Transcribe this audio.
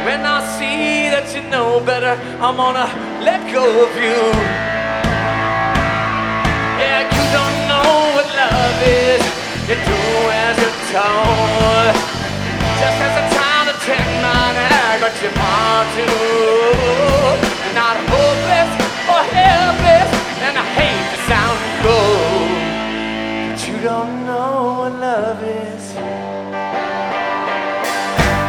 When I see that you know better, I'm gonna let go of you. Yeah, you don't know what love is. You do as you're told. Just as the time to take mine out, but you're far too. Not hopeless or helpless, and I hate to sound cold, but you don't